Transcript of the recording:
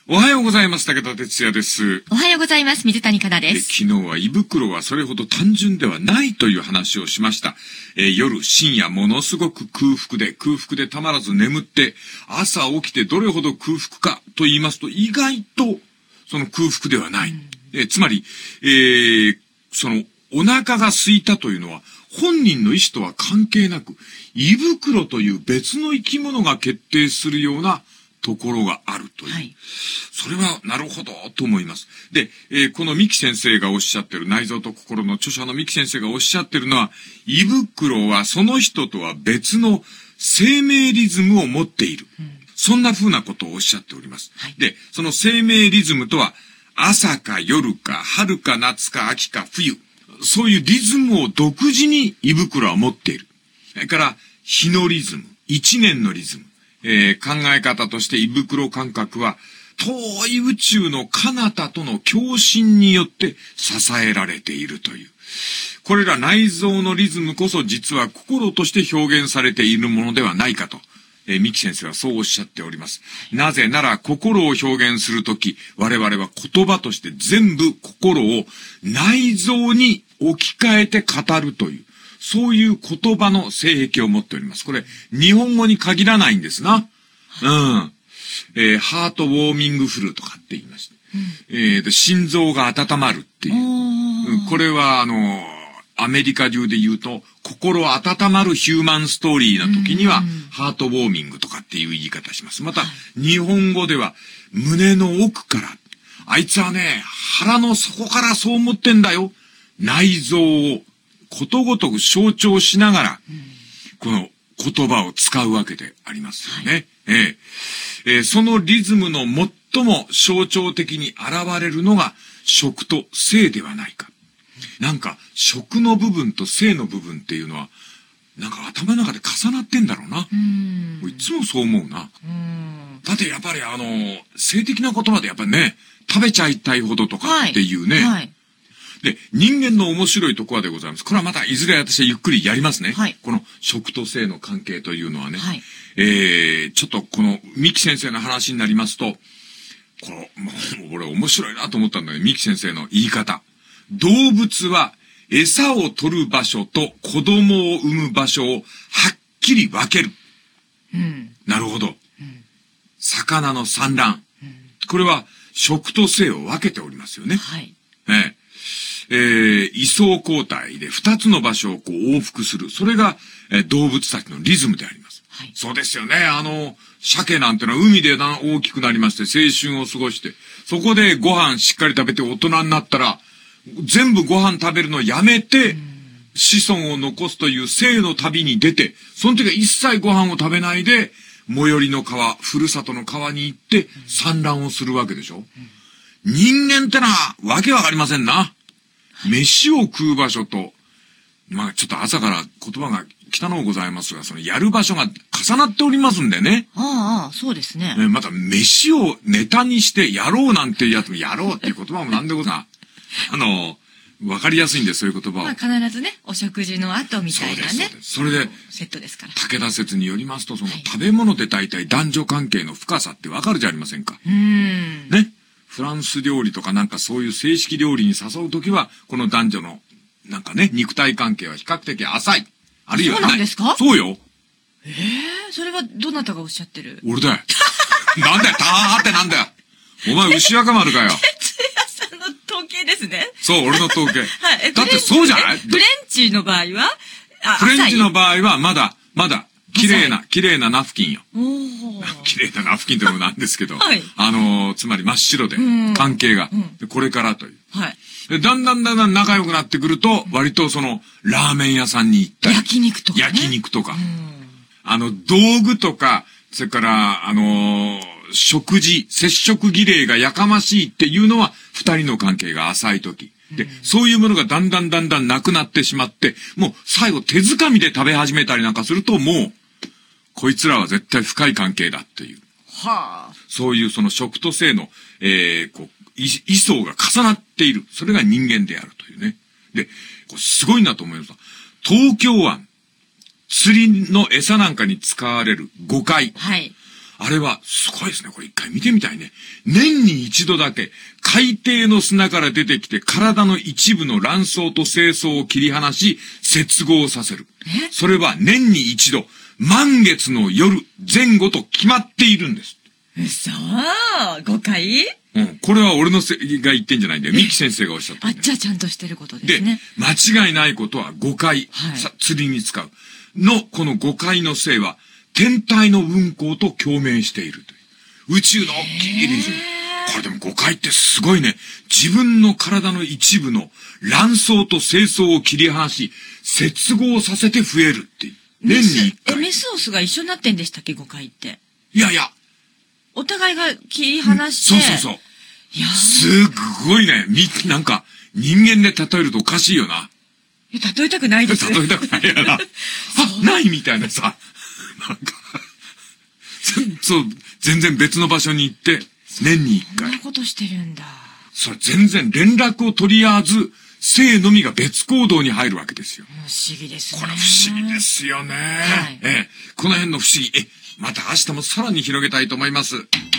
おはようございます。武田哲也です。 おはようございます。水谷香奈です。 昨日は胃袋はそれほど単純ではないという話をしました。夜、深夜ものすごく空腹でたまらず眠って、朝起きてどれほど空腹かと言いますと、意外とその空腹ではない。つまり、そのお腹が空いたというのは、本人の意思とは関係なく、胃袋という別の生き物が決定するようなところがあるという。はい、それはなるほどと思います。で、この三木先生がおっしゃってる、内臓と心の著者の三木先生がおっしゃってるのは、胃袋はその人とは別の生命リズムを持っている。そんな風なことをおっしゃっております。はい、で、その生命リズムとは、朝か夜か春か夏か秋か冬。そういうリズムを独自に胃袋は持っている。それから、日のリズム、一年のリズム。考え方として胃袋感覚は遠い宇宙の彼方との共振によって支えられているという。これら内臓のリズムこそ実は心として表現されているものではないかと、三木先生はそうおっしゃっております。なぜなら心を表現するとき、我々は言葉として全部心を内臓に置き換えて語るという。そういう言葉の性癖を持っております。これ、日本語に限らないんですな。ハートウォーミングフルとかって言いまして。心臓が温まるっていう。これは、アメリカ中で言うと、心温まるヒューマンストーリーな時には、ハートウォーミングとかっていう言い方します。また、日本語では、胸の奥から、あいつはね、腹の底からそう思ってんだよ。内臓を、ことごとく象徴しながら、この言葉を使うわけでありますよね。そのリズムの最も象徴的に現れるのが食と性ではないか。なんか食の部分と性の部分っていうのは、なんか頭の中で重なってんだろうな。いつもそう思うな。だってやっぱり性的な言葉でやっぱりね、食べちゃいたいほどとかっていうね。で、人間の面白いところでございます。これはまたいずれ私はゆっくりやりますね。この食と性の関係というのはね。ちょっとこの三木先生の話になりますと、俺面白いなと思ったんだけど、三木先生の言い方。動物は餌を取る場所と子供を産む場所をはっきり分ける。なるほど。魚の産卵。これは食と性を分けておりますよね。位相交代で二つの場所を往復する。それが、動物たちのリズムであります。そうですよね。鮭なんてのは海で大きくなりまして、青春を過ごして、そこでご飯しっかり食べて大人になったら、全部ご飯食べるのをやめて、子孫を残すという生の旅に出て、その時は一切ご飯を食べないで、最寄りの川、ふるさとの川に行って産卵をするわけでしょ。人間ってのはわけわかりませんな。飯を食う場所と、まあちょっと朝から言葉が汚うございますが、そのやる場所が重なっておりますんでね。 そうですね。 また飯をネタにしてやろうなんていうやつもやろうっていう言葉もなんでござわかりやすいんです、そういう言葉を。 必ずね、お食事の後みたいなね。 それで、 セットですから。 武田説によりますと、その食べ物で大体男女関係の深さってわかるじゃありませんか。ね。フランス料理とかなんかそういう正式料理に誘うときは、この男女の、なんかね、肉体関係は比較的浅い。あるいはない。 そうなんですか？ そうよ。 それはどなたがおっしゃってる？ 俺だよ。なんだよ、たーってなんだよ。お前牛若丸かよ。 哲也さんの統計ですね。 そう、俺の統計。だってそうじゃない？ フレンチの場合はフレンチの場合はまだ、綺麗なナフキンよ。綺麗なナフキンというのもなんですけど、つまり真っ白で、関係が、これからという。でだんだん仲良くなってくると、割とその、ラーメン屋さんに行ったり。 焼肉とか。 道具とか、それから、接触儀礼がやかましいっていうのは、二人の関係が浅い時。で、そういうものがだんだんなくなってしまって、もう最後手づかみで食べ始めたりなんかすると、もう、こいつらは絶対深い関係だっていう。そういうその食と性の、位相が重なっている。それが人間であるというね。で、すごいなと思います。東京湾、釣りの餌なんかに使われるゴカイ。 あれは、すごいですね。これ一回見てみたいね。年に一度だけ、海底の砂から出てきて、体の一部の卵巣と精巣を切り離し、接合させる。それは年に一度、満月の夜前後と決まっているんです。 嘘誤解？ うん。これは俺のが言ってんじゃないんだよ。三木先生がおっしゃったんだよ。 じゃあちゃんとしてることですね。 で、間違いないことは誤解。釣りに使う。この誤解のせいは、天体の運行と共鳴しているという。宇宙の大きいリズム。これでも誤解ってすごいね。自分の体の一部の卵巣と精巣を切り離し、接合させて増えるっていう。年に一回。 メスオスが一緒になってんでしたっけ、誤解って。 いやいや。 お互いが切り離して。 そう。いやすごいね。なんか、人間で例えるとおかしいよな。 例えたくないです。 例えたくないやな。ないみたいなさ。なんかそう、全然別の場所に行って、年に一回。 そんなことしてるんだ。 それ全然連絡を取り合わず、性のみが別行動に入るわけですよ。 不思議ですね。 これ不思議ですよね。この辺の不思議。また明日もさらに広げたいと思います。